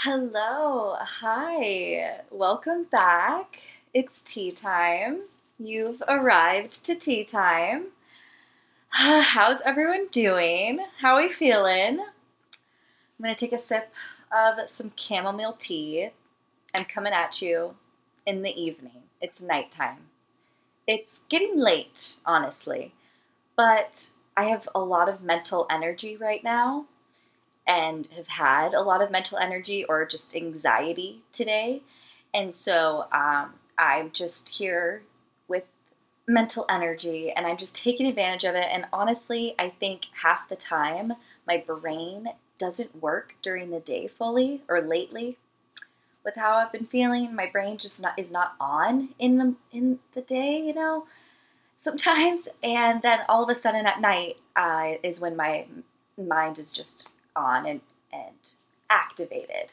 Hello. Hi. Welcome back. It's tea time. You've arrived to tea time. How's everyone doing? How are we feeling? I'm going to take a sip of some chamomile tea. I'm coming at you in the evening. It's nighttime. It's getting late, honestly, but I have a lot of mental energy right now and have had a lot of mental energy or just anxiety today. And so I'm just here with mental energy and I'm just taking advantage of it. And honestly, I think half the time my brain doesn't work during the day fully or lately with how I've been feeling. My brain just is not on in the day, sometimes. And then all of a sudden at night is when my mind is just on and activated.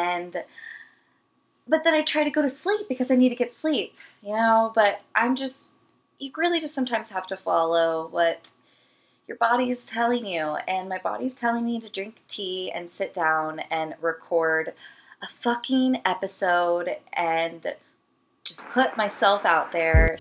But then I try to go to sleep because I need to get sleep, but you really just sometimes have to follow what your body is telling you. And my body's telling me to drink tea and sit down and record a fucking episode and just put myself out there.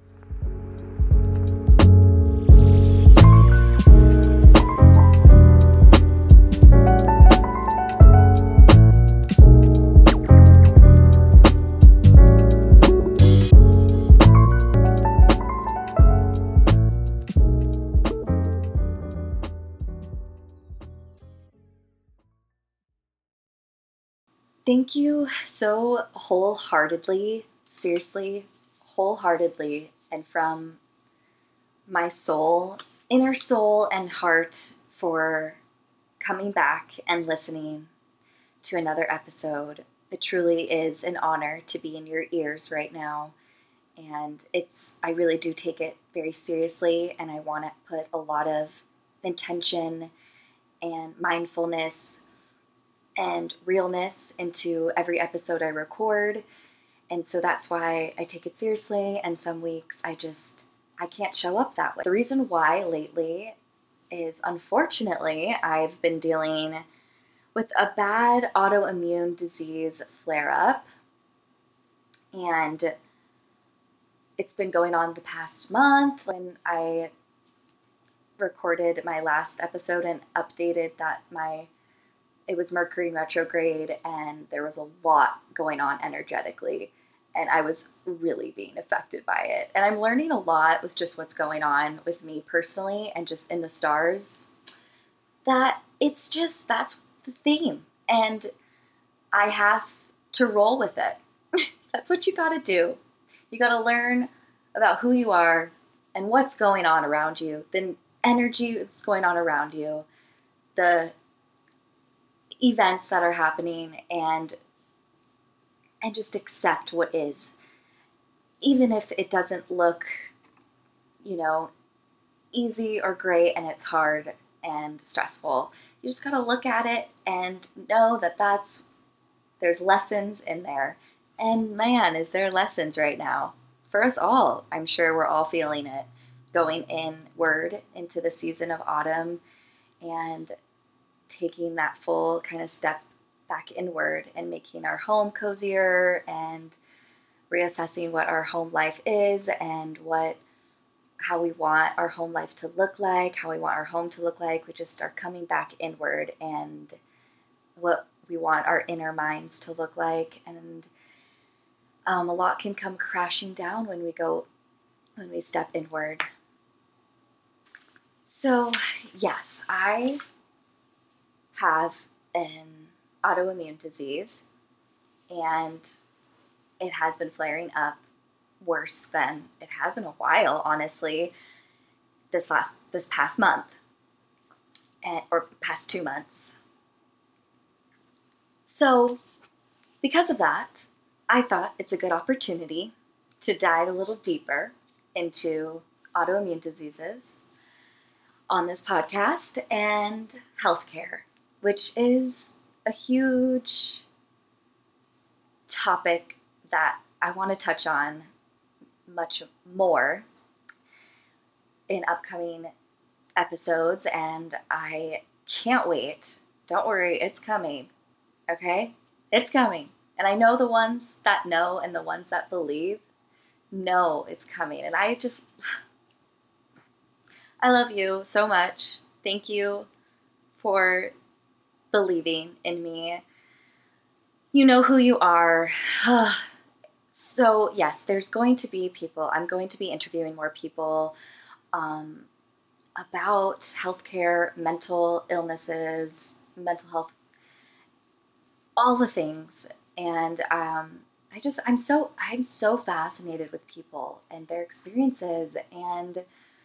Thank you so wholeheartedly, seriously, wholeheartedly, and from my soul, inner soul and heart for coming back and listening to another episode. It truly is an honor to be in your ears right now. And I really do take it very seriously, and I want to put a lot of intention and mindfulness and realness into every episode I record. And so that's why I take it seriously. And some weeks I can't show up that way. The reason why lately is, unfortunately, I've been dealing with a bad autoimmune disease flare-up. And it's been going on the past month. When I recorded my last episode and updated that it was Mercury retrograde and there was a lot going on energetically, and I was really being affected by it. And I'm learning a lot with just what's going on with me personally and just in the stars, that that's the theme. And I have to roll with it. That's what you gotta do. You gotta learn about who you are and what's going on around you, the energy that's going on around you, the events that are happening, and just accept what is. Even if it doesn't look, easy or great and it's hard and stressful, you just gotta look at it and know that there's lessons in there. And man, is there lessons right now for us all. I'm sure we're all feeling it, going inward into the season of autumn and taking that full kind of step back inward and making our home cozier and reassessing what our home life is and how we want our home life to look like, how we want our home to look like. We just are coming back inward and what we want our inner minds to look like. And a lot can come crashing down when we step inward. So yes, I have an autoimmune disease, and it has been flaring up worse than it has in a while, honestly, this past month, or past 2 months. So because of that, I thought it's a good opportunity to dive a little deeper into autoimmune diseases on this podcast and healthcare, which is a huge topic that I want to touch on much more in upcoming episodes, and I can't wait. Don't worry, it's coming, okay? It's coming. And I know the ones that know and the ones that believe know it's coming. And I love you so much. Thank you for believing in me. You know who you are. So, yes, there's going to be people. I'm going to be interviewing more people um, about healthcare, mental illnesses, mental health, all the things. And I'm so fascinated with people and their experiences and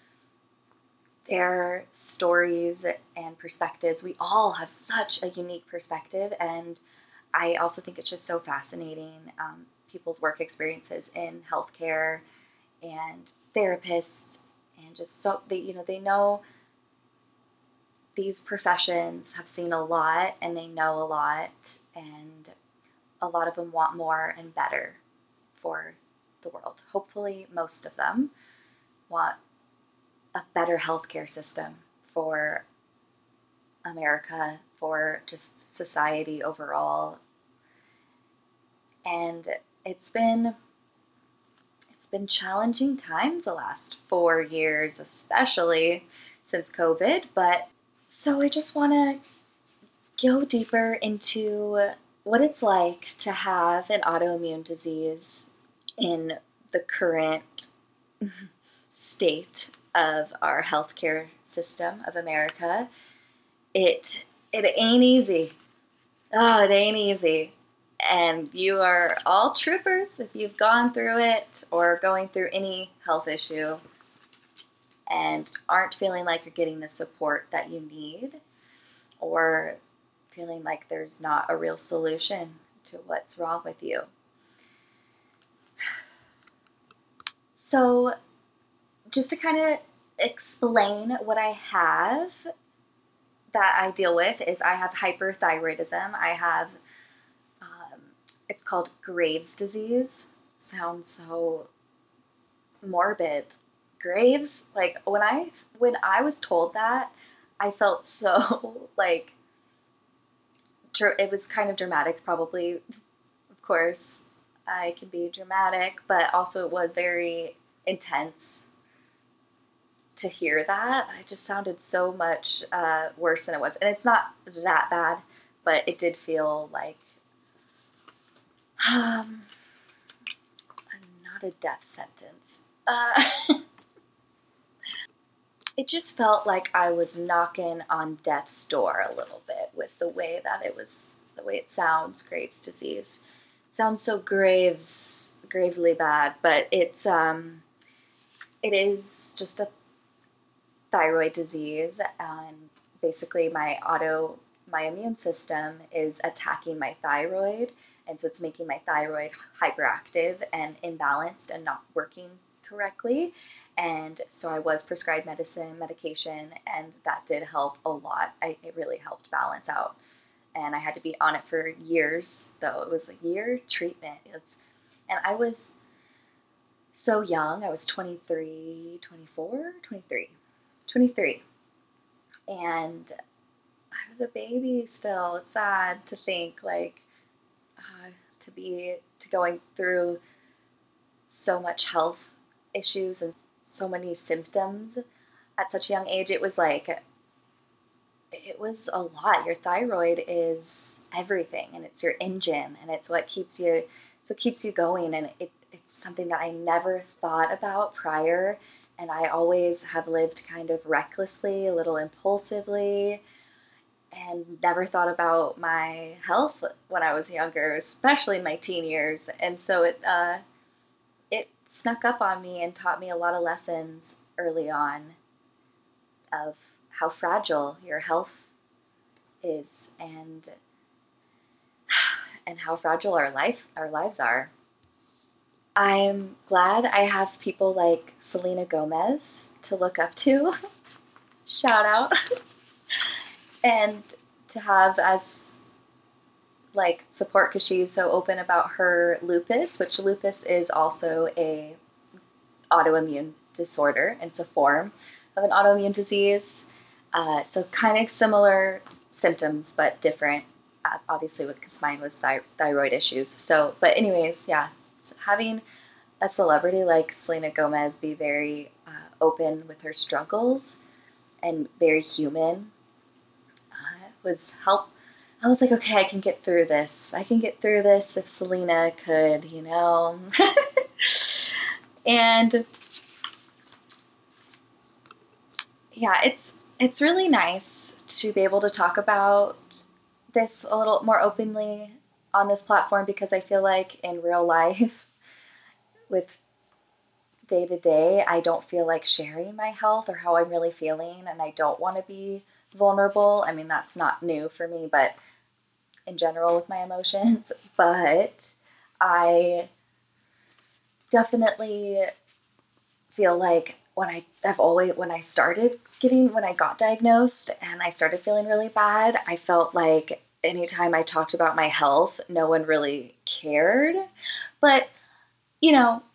their stories and perspectives. We all have such a unique perspective, and I also think it's just so fascinating, people's work experiences in healthcare and therapists, and just so they know these professions, have seen a lot, and they know a lot, and a lot of them want more and better for the world. Hopefully, most of them want a better healthcare system for America, for just society overall. And it's been challenging times the last 4 years, especially since COVID. But so I just want to go deeper into what it's like to have an autoimmune disease in the current state of our healthcare system of America. It ain't easy. Oh, it ain't easy. And you are all troopers if you've gone through it or going through any health issue and aren't feeling like you're getting the support that you need, or feeling like there's not a real solution to what's wrong with you. So, just to kind of explain what I have that I deal with is I have hyperthyroidism. I have, it's called Graves' disease. Sounds so morbid. Graves? Like when I was told that, I felt so like it was kind of dramatic, probably. Of course, I can be dramatic, but also it was very intense to hear that. It just sounded so much worse than it was. And it's not that bad, but it did feel like not a death sentence. It just felt like I was knocking on death's door a little bit with the way that the way it sounds, Graves' disease. It sounds so gravely bad, but it is just a thyroid disease, and basically my immune system is attacking my thyroid, and so it's making my thyroid hyperactive and imbalanced and not working correctly. And so I was prescribed medication, and that did help a lot. It really helped balance out. And I had to be on it for years, though. It was a year treatment. And I was so young. I was 23, 24, 23. 23. And I was a baby still. It's sad to think, like, to going through so much health issues and so many symptoms at such a young age. It was a lot. Your thyroid is everything, and it's your engine, and it's what keeps you going. And it's something that I never thought about prior. And I always have lived kind of recklessly, a little impulsively, and never thought about my health when I was younger, especially in my teen years. And so it snuck up on me and taught me a lot of lessons early on of how fragile your health is, and how fragile our lives are. I'm glad I have people like Selena Gomez to look up to. Shout out. And to have as like support, because she's so open about her lupus, which lupus is also a autoimmune disorder. It's a form of an autoimmune disease. So kind of similar symptoms, but different. obviously because mine was thyroid issues. So, but anyways, yeah, having a celebrity like Selena Gomez be very open with her struggles and very human was help. I was like, okay, I can get through this. I can get through this if Selena could, you know. And yeah, it's really nice to be able to talk about this a little more openly on this platform, because I feel like in real life with day to day, I don't feel like sharing my health or how I'm really feeling, and I don't want to be vulnerable. I mean, that's not new for me, but in general with my emotions, but I definitely feel like when I got diagnosed and I started feeling really bad, I felt like anytime I talked about my health, no one really cared. But, you know,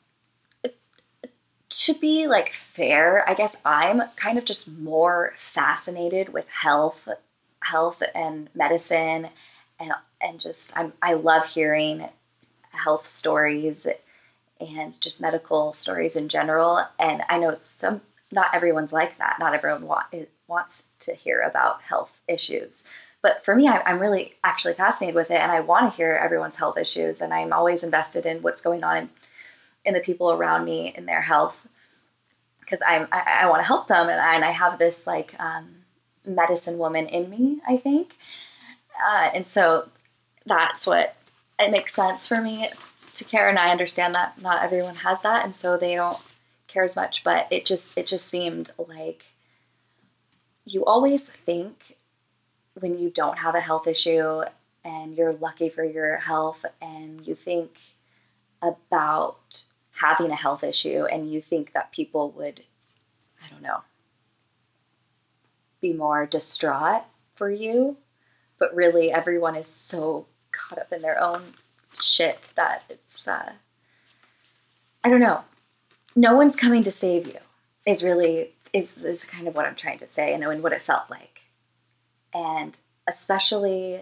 to be like fair, I guess I'm kind of just more fascinated with health and medicine, and just I love hearing health stories and just medical stories in general. And I know not everyone's like that. Not everyone wants to hear about health issues. But for me, I'm really actually fascinated with it, and I want to hear everyone's health issues. And I'm always invested in what's going on in the people around me in their health, because I want to help them, and I have this like medicine woman in me, I think, and so that's what it makes sense for me to care. And I understand that not everyone has that, and so they don't care as much. But it just seemed like you always think when you don't have a health issue and you're lucky for your health, and you think about having a health issue, and you think that people would, I don't know, be more distraught for you. But really, everyone is so caught up in their own shit that it's, I don't know. No one's coming to save you is kind of what I'm trying to say, and what it felt like. And especially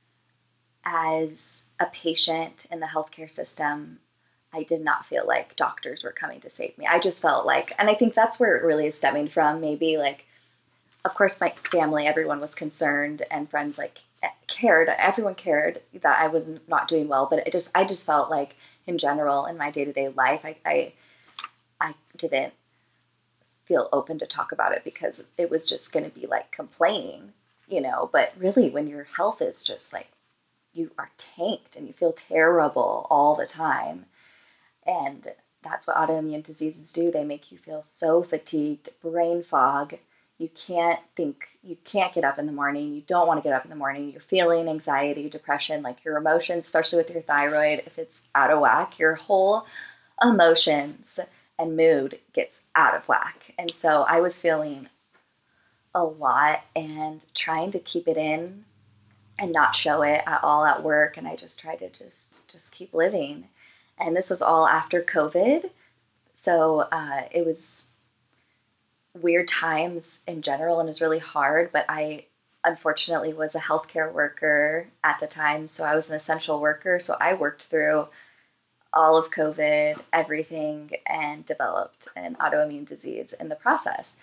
as a patient in the healthcare system, I did not feel like doctors were coming to save me. I just felt like, and I think that's where it really is stemming from. Maybe like, of course, my family, everyone was concerned, and friends like cared. Everyone cared that I was not doing well, but I just felt like in general in my day-to-day life, I didn't feel open to talk about it, because it was just going to be like complaining, but really when your health is just like, you are tanked and you feel terrible all the time. And that's what autoimmune diseases do. They make you feel so fatigued, brain fog. You can't think, you can't get up in the morning. You don't want to get up in the morning. You're feeling anxiety, depression, like your emotions, especially with your thyroid, if it's out of whack, your whole emotions and mood gets out of whack. And so I was feeling a lot and trying to keep it in and not show it at all at work. And I just tried to just keep living. And this was all after COVID. So it was weird times in general, and it was really hard. But I unfortunately was a healthcare worker at the time. So I was an essential worker. So I worked through all of COVID, everything, and developed an autoimmune disease in the process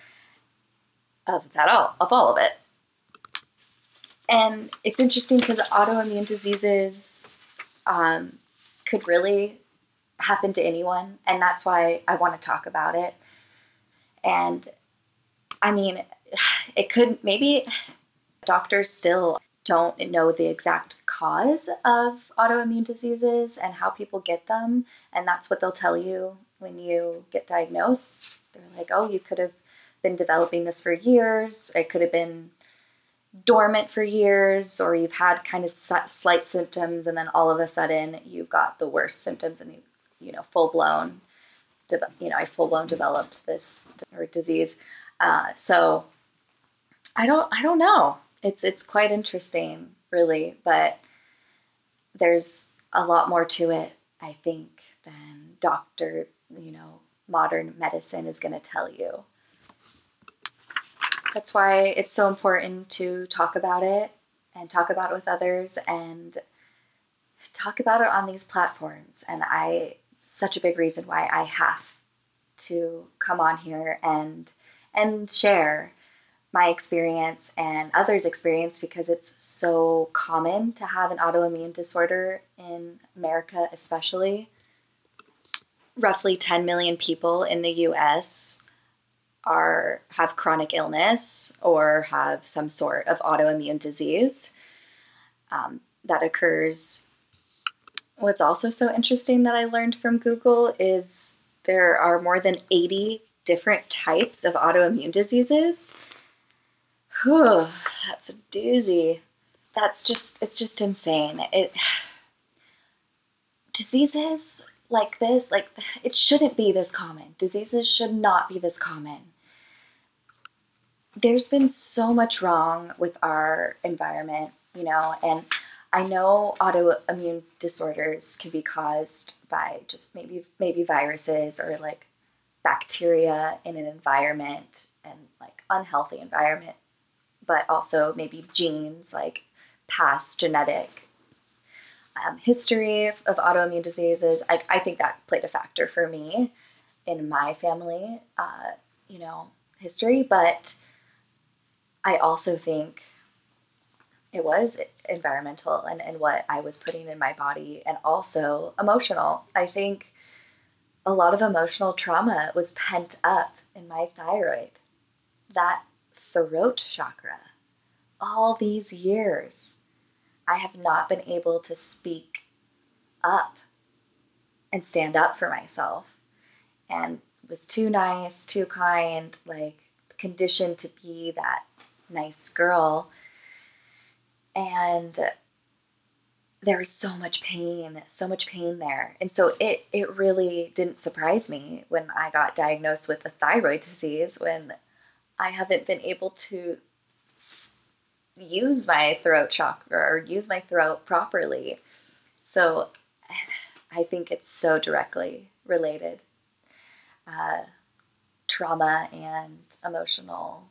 of all of it. And it's interesting because autoimmune diseases could really happen to anyone, and that's why I want to talk about it. And I mean, it could, maybe doctors still don't know the exact cause of autoimmune diseases and how people get them, and that's what they'll tell you when you get diagnosed. They're like, oh, you could have been developing this for years, it could have been dormant for years, or you've had kind of slight symptoms, and then all of a sudden you've got the worst symptoms, and full-blown developed this disease. So I don't know. It's quite interesting, really, but there's a lot more to it, I think, than modern medicine is going to tell you. That's why it's so important to talk about it and talk about it with others and talk about it on these platforms. And such a big reason why I have to come on here and share my experience and others' experience, because it's so common to have an autoimmune disorder in America, especially. Roughly 10 million people in the US have chronic illness or have some sort of autoimmune disease that occurs. What's also so interesting that I learned from Google is there are more than 80 different types of autoimmune diseases. Whew, that's a doozy. It's just insane. Diseases like this, it shouldn't be this common. Diseases should not be this common. There's been so much wrong with our environment, and I know autoimmune disorders can be caused by just maybe viruses or like bacteria in an environment and like unhealthy environment, but also maybe genes, like past genetic history of autoimmune diseases. I think that played a factor for me in my family, history, but I also think it was environmental and what I was putting in my body, and also emotional. I think a lot of emotional trauma was pent up in my thyroid, that throat chakra. All these years, I have not been able to speak up and stand up for myself, and was too nice, too kind, like conditioned to be that nice girl. And there was so much pain there. And so it really didn't surprise me when I got diagnosed with a thyroid disease, when I haven't been able to use my throat chakra or use my throat properly. So I think it's so directly related. Trauma and emotional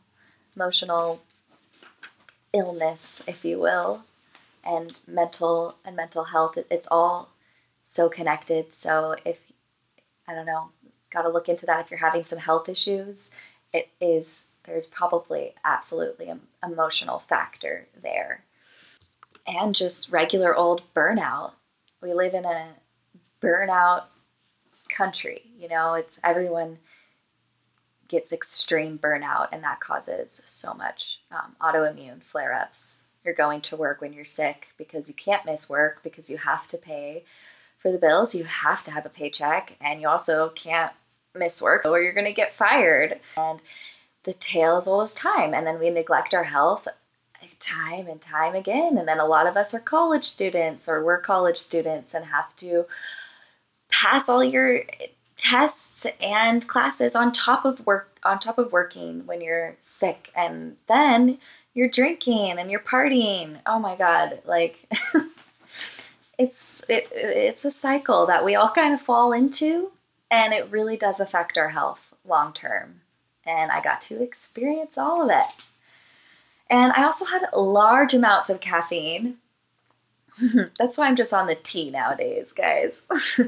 illness, if you will, and mental health, it's all so connected. So I don't know, got to look into that. If you're having some health issues, there's probably absolutely an emotional factor there. And just regular old burnout. We live in a burnout country, it's everyone gets extreme burnout, and that causes so much autoimmune flare-ups. You're going to work when you're sick because you can't miss work, because you have to pay for the bills, you have to have a paycheck, and you also can't miss work or you're going to get fired. And the tale is always time, and then we neglect our health time and time again. And then a lot of us are college students, or we're college students, and have to pass all your tests and classes on top of working when you're sick, and then you're drinking and you're partying. Oh my God. Like it's a cycle that we all kind of fall into, and it really does affect our health long term. And I got to experience all of it. And I also had large amounts of caffeine. That's why I'm just on the tea nowadays, guys.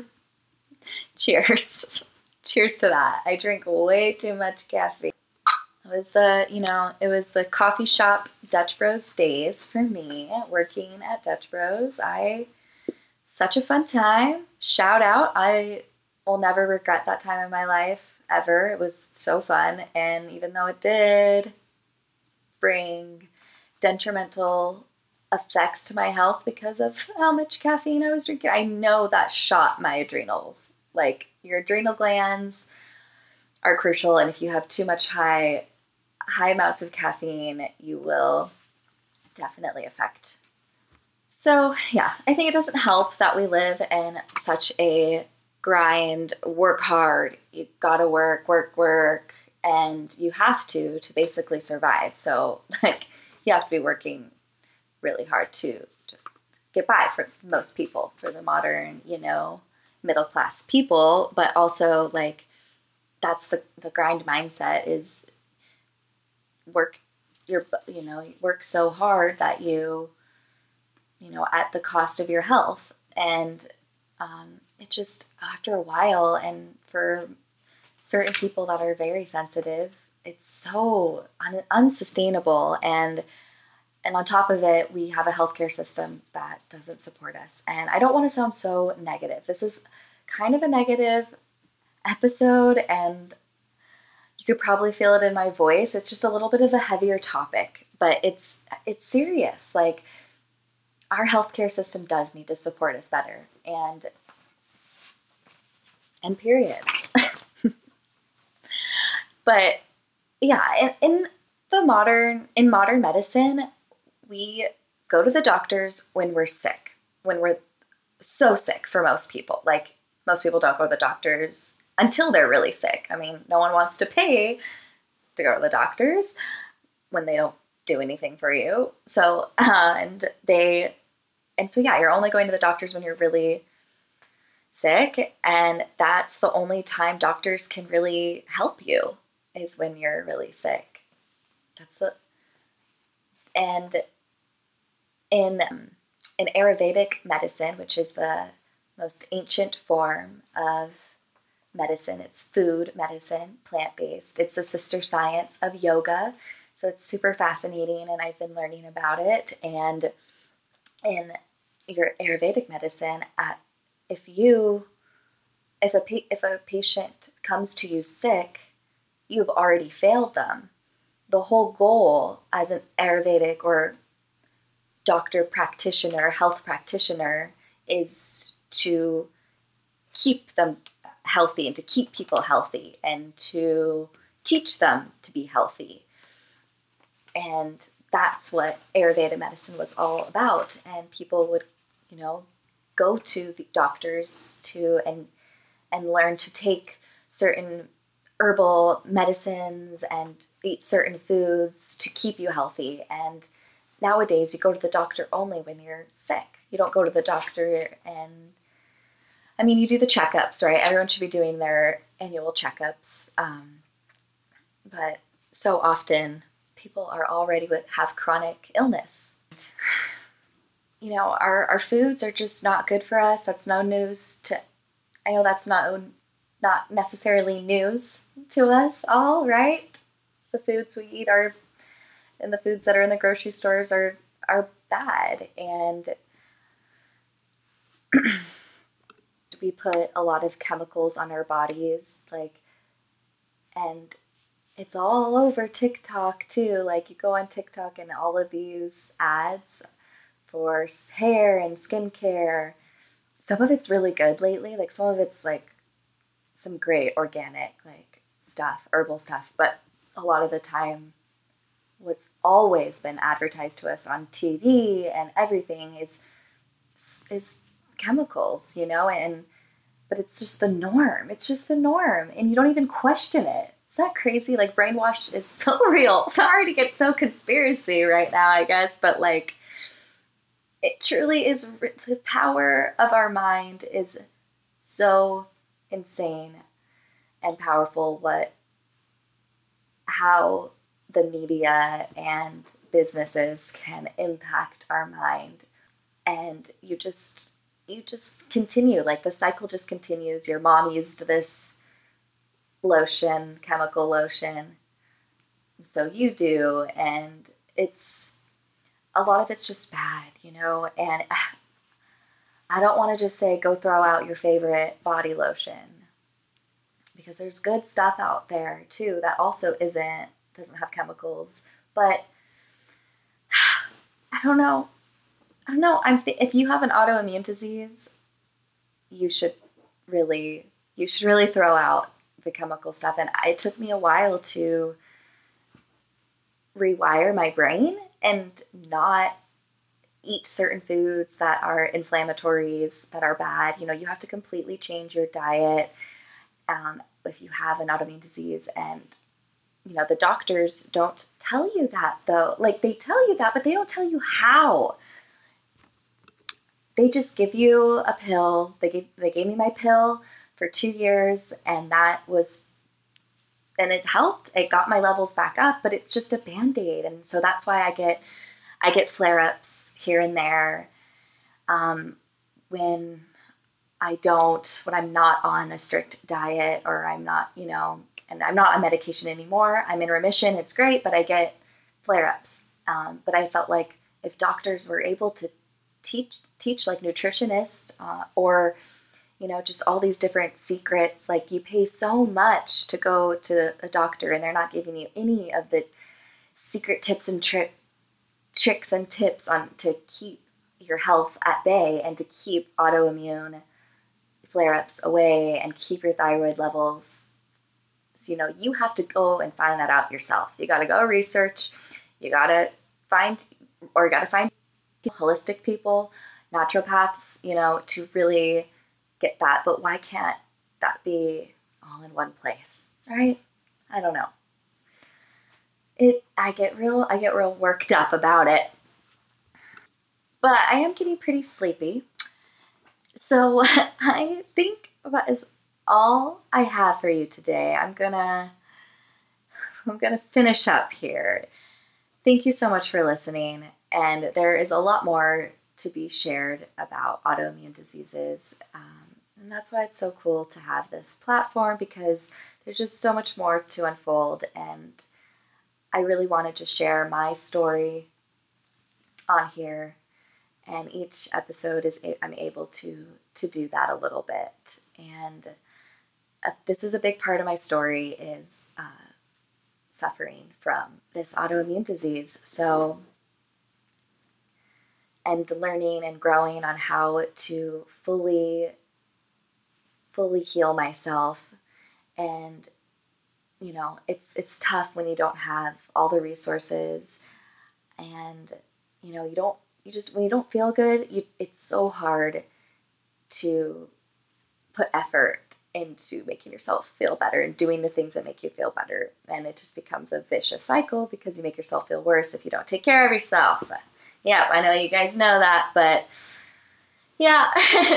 Cheers. Cheers to that. I drink way too much caffeine. It was the coffee shop Dutch Bros days for me, working at Dutch Bros. Such a fun time. Shout out. I will never regret that time in my life, ever. It was so fun. And even though it did bring detrimental effects to my health because of how much caffeine I was drinking, I know that shot my adrenals. Like, your adrenal glands are crucial, and if you have too much high amounts of caffeine, you will definitely affect. So yeah, I think it doesn't help that we live in such a grind, work hard, you gotta work, and you have to basically survive. So like, you have to be working really hard to just get by, for most people, for the modern, middle class people. But also, like, that's the grind mindset, is work so hard that you at the cost of your health. And it just, after a while, and for certain people that are very sensitive, it's so unsustainable. And on top of it, we have a healthcare system that doesn't support us. And I don't want to sound so negative. This is kind of a negative episode, and you could probably feel it in my voice. It's just a little bit of a heavier topic, but it's serious. Like, our healthcare system does need to support us better. And period. But yeah, in modern medicine, we go to the doctors when we're sick, when we're so sick for most people. Like, most people don't go to the doctors until they're really sick. I mean, no one wants to pay to go to the doctors when they don't do anything for you. So, so yeah, you're only going to the doctors when you're really sick. And that's the only time doctors can really help you, is when you're really sick. And in Ayurvedic medicine, which is the most ancient form of medicine, it's food medicine, plant-based. It's the sister science of yoga. So it's super fascinating, and I've been learning about it. And in your Ayurvedic medicine, if a patient comes to you sick, you've already failed them. The whole goal as an Ayurvedic or doctor practitioner, health practitioner, is to keep them healthy and to keep people healthy and to teach them to be healthy. And that's what Ayurveda medicine was all about. And people would, go to the doctors and learn to take certain herbal medicines and eat certain foods to keep you healthy. And nowadays, you go to the doctor only when you're sick. You don't go to the doctor you do the checkups, right? Everyone should be doing their annual checkups. But so often, people are already have chronic illness. Our foods are just not good for us. That's no news I know that's not necessarily news to us all, right? The foods we eat and the foods that are in the grocery stores are bad. And we put a lot of chemicals on our bodies, and it's all over TikTok too. Like, you go on TikTok and all of these ads for hair and skincare. Some of it's really good lately. Like, some of it's some great organic stuff, herbal stuff. But a lot of the time, what's always been advertised to us on TV and everything is chemicals, but it's just the norm. It's just the norm, and you don't even question it. Is that crazy? Brainwash is so real. Sorry to get so conspiracy right now, I guess, but it truly is. The power of our mind is so insane and powerful. How the media and businesses can impact our mind, and you just continue. The cycle just continues. Your mom used this lotion, chemical lotion, so you do, and a lot of it's just bad, and I don't want to just say go throw out your favorite body lotion, because there's good stuff out there too that also doesn't have chemicals. But I don't know. If you have an autoimmune disease, you should really throw out the chemical stuff. And it took me a while to rewire my brain and not eat certain foods that are inflammatories, that are bad. You have to completely change your diet if you have an autoimmune disease. And the doctors don't tell you that, though. They tell you that, but they don't tell you how. They just give you a pill. They gave me my pill for 2 years, and it helped. It got my levels back up, but it's just a Band-Aid. And so that's why I get flare-ups here and there. When when I'm not on a strict diet, or I'm not, and I'm not on medication anymore, I'm in remission, it's great, but I get flare-ups. But I felt like if doctors were able to teach like nutritionists, or just all these different secrets, like you pay so much to go to a doctor and they're not giving you any of the secret tips and tricks and tips on to keep your health at bay and to keep autoimmune flare-ups away and keep your thyroid levels. So, you have to go and find that out yourself. You got to go research. You got to find holistic people, naturopaths, to really get that. But why can't that be all in one place, right? I don't know. I get real worked up about it. But I am getting pretty sleepy. So I think that is all I have for you today. I'm gonna finish up here. Thank you so much for listening. And there is a lot more to be shared about autoimmune diseases. And that's why it's so cool to have this platform, because there's just so much more to unfold. And I really wanted to share my story on here. And each episode I'm able to do that a little bit. And this is a big part of my story, is suffering from this autoimmune disease. So, and learning and growing on how to fully heal myself. And it's tough when you don't have all the resources, and when you don't feel good, it's so hard to put effort into making yourself feel better and doing the things that make you feel better. And it just becomes a vicious cycle, because you make yourself feel worse if you don't take care of yourself. Yeah, I know you guys know that, but yeah.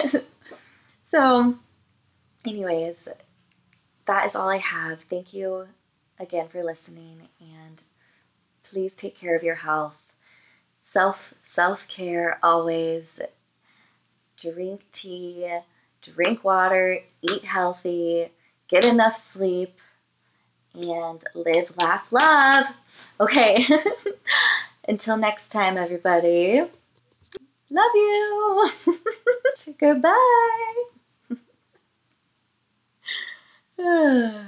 So anyways, that is all I have. Thank you again for listening, and please take care of your health. Self-care always. Drink tea, drink water, eat healthy, get enough sleep, and live, laugh, love. Okay. Until next time, everybody. Love you. Goodbye.